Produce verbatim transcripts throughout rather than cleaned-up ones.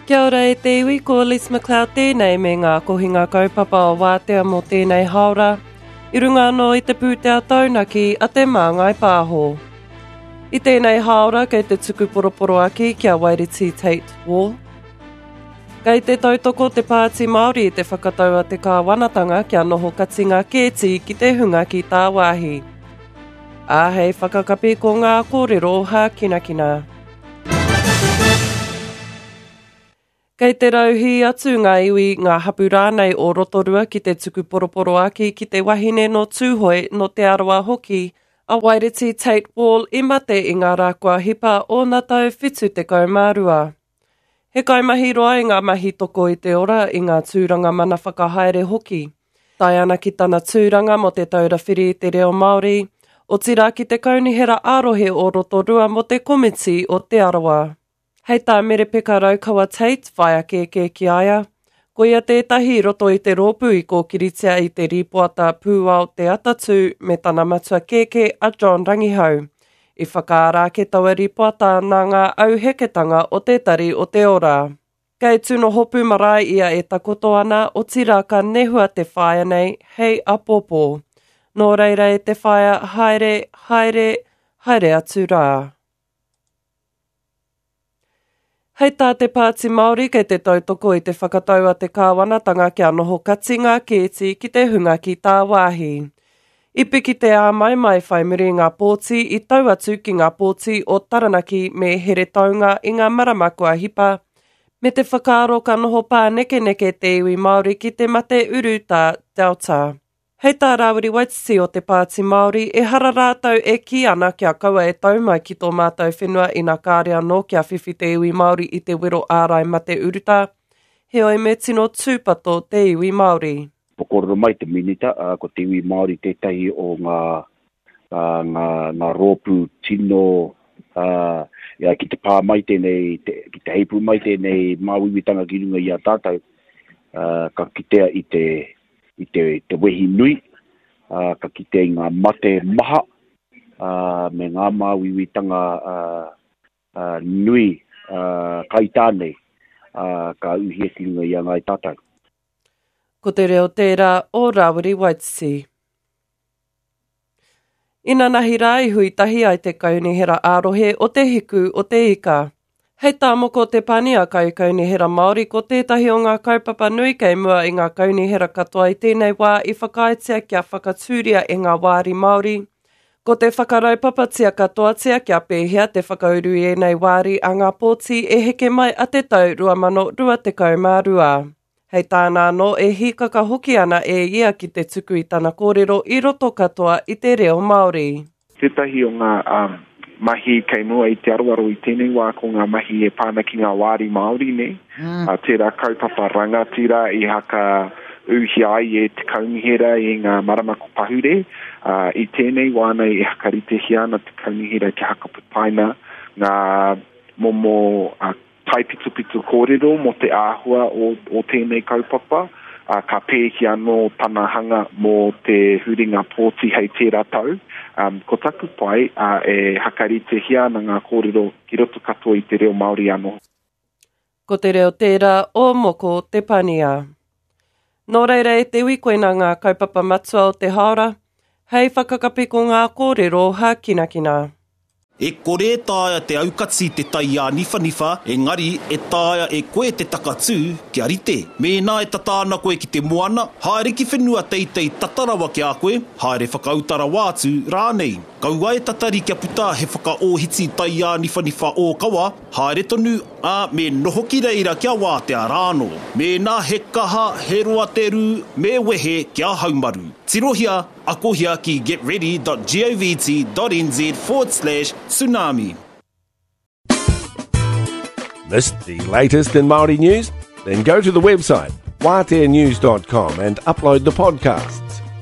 Kia ora e te iwi, ko Liz McLeod tēnei me ngā kohinga kaupapa o wātea mō tēnei haora. I runga anō i te pūtea taunaki a te māngai pāho. I tēnei haora kei te tuku poroporo aki kia Wairiti Tate Wall. Kei te tautoko te pāti Māori i te whakataua te kāwanatanga kia noho katinga kēti ki te hunga ki tā wāhi. Āhei whakakapi ko ngā kōrero hā kinakina. Kei te rauhi atu ngā iwi ngā hapu rānei o Rotorua ki te tuku poroporo aki ki te wahine no tūhoi no te aroa hoki, a Wairiti Tate Wall i mate i ngā rākua hipa o nā tau whitu te kaumārua. He kaimahi roa i ngā mahi toko i te ora i ngā tūranga mana whakahaere hoki. Tai ana ki tana tūranga mo te taurawhiri te reo Māori, o tira ki te kaunihera arohe o Rotorua mo te komiti o te aroa. Hei tā mere peka raukawa Tate, whai a kēkē ki aia. Ko ia tētahi roto i te rōpū i ko kiritia i te ripoata pūa o te atatu me tana matua kēkē a John Rangihau. I whakaarake taua ripoata nā ngā auheketanga o te tari o te ora. Kei tūno hopu marae ia e takoto ana o tira ka nehua te whaia nei, hei apopo. Nō reira e te whaia haere, haere, haere atu rā. Hei tā te pāti Māori kei te tautoko i te whakataua te kāwanatanga kia noho katinga kēti ki te hunga ki tā wāhi. I piki te ā mai mai whai muri ngā pōti i tau atu ki ngā pōti o Taranaki me here taunga i ngā maramakua hipa, me te whakaaro ka noho pā neke neke te iwi Māori ki te mate uru tā Delta. Hei tā Rawiri Waititi o te pāti Māori e hara rātau e ki ana kia kaua e taumai ki tō mātou whenua i nā kāre anō kia whiwhi te iwi Māori i te wero ārai mate uruta. He oi me tino tūpato te iwi Māori. Pokororo mai te minita, uh, ko te iwi Māori tētahi o ngā, uh, ngā, ngā rōpū tino, uh, ia, ki te pā mai tēnei, te, ki te heipu mai tēnei māwiwitanga ki runga i a tātou, uh, ka kitea i te i te, te wehi nui, uh, ka kite i ngā mate maha, uh, me ngā māwiwitanga uh, uh, nui uh, kaitāne, uh, ka uhi e ki runga i a ngai tātou. Ko te reo tērā o Rawiri Waititi. Ina nahi rā i hui tahi ai te kaunihera ārohe o te hiku o te ika. Hei tā moko te pani a kau kaunihera Māori ko tētahi o ngā kaupapa nui kei mua i ngā kaunihera katoa i tēnei wā i whakaitea kia whakatūria e ngā wāri Māori. Ko te whakaraupapa katoa tia kia pēhea te whakauru i enei wāri a ngā pōti e heke mai a te tau rua mano rua te kaumārua. Hei tāna no e hikaka hoki ana e ia ki te tuku i tana kōrero i roto katoa i te reo Māori. Tētahi o ngā um... mahi kei mua i te aruaro i tēnei wā ko ngā mahi e pāna ki ngā wāri Māori ne. Mm. Uh, tērā kaupapa rangatira i haka uhi ai e te kaunihera i ngā maramaku pahure. Uh, I tēnei wānei e haka rite hiana te kaunihera ki haka pupaina ngā momo uh, taipitu-pitu kōrero mo te āhua o, o tēnei kaupapa. Uh, ka pēhi anō tana hanga mō te huringa pōti hei tērā tau. Um, ko taku pai uh, e hakari te hia na ngā kōrero ki roto katoa i te reo Māori anō. Ko te reo tērā o moko te pania. Nō reira e te wikoina ngā kaupapa matua o te haora, hei whakakapi ko ngā kōrero hā kinakina. E kore tāia te aukati te taia nifa nifa, engari e tāia e koe te takatū kia rite. Mēnā e tatāna koe ki te moana, haere ki whenua teitei tatarawa ki a koe, haere whakautara wātu rānei. Kaua e tatari kia puta he whakaohiti taia nifa nifa o kawa, haere tonu a me noho ki reira kia wātea rāno. Mēnā he kaha, he roa te ru, me wehe kia haumaru. Tirohia, akohia ki getready.govt.nz forward slash tsunami. Missed the latest in Māori news? Then go to the website wātea news dot com and upload the podcasts.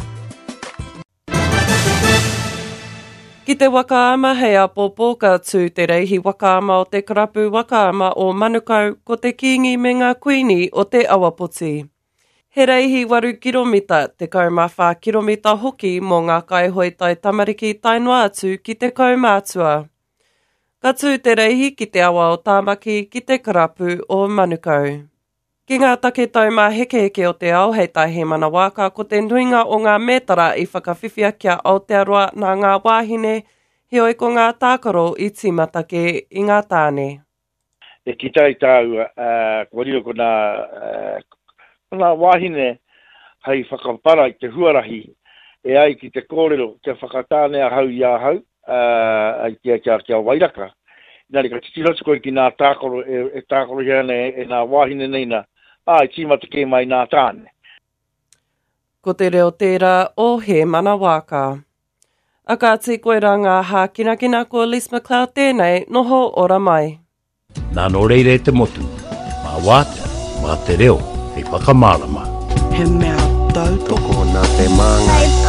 Ki te wakaama hei a popo ka tū te reihi wakaama o te karapu wakaama o Manukau ko te kingi me ngā kuini o te awapoti. He reihi waru kiromita, te kaumawha kiromita hoki mō ngā kaihoi tai tamariki tainua atu ki te kaumātua. Ka tū te reihi ki te awa o Tāmaki ki te karapu o Manukau. Ki ngā take tau mā heke heke o te ao hei tai he mana waka, ko te nuinga o ngā mētara i whakawhiwhia kia Aotearoa nā ngā wāhine, heoi ko ngā tākaro i tīmata ke i ngā tāne. E ki tai tau, uh, ko rio ko nā, uh, nā wāhine hei whakapara i te huarahi, e ai ki te kōrero, kia whakatāne a hau i a hau, uh, kia, kia, kia wairaka. Nāri ka titirotu koe ki nā tākoro, e, e tākoro hiane e, e nā wāhine neina, a i tīmata ke mai nā tāne. Ko te reo tērā o he mana waka. A ka ti koe rā ngā hā kina kina ko Liz McLeod tēnei, noho ora mai. Nā no reire te motu, mā wātea, mā te reo, hei whakamārama. He mea tau Toko nā te māngai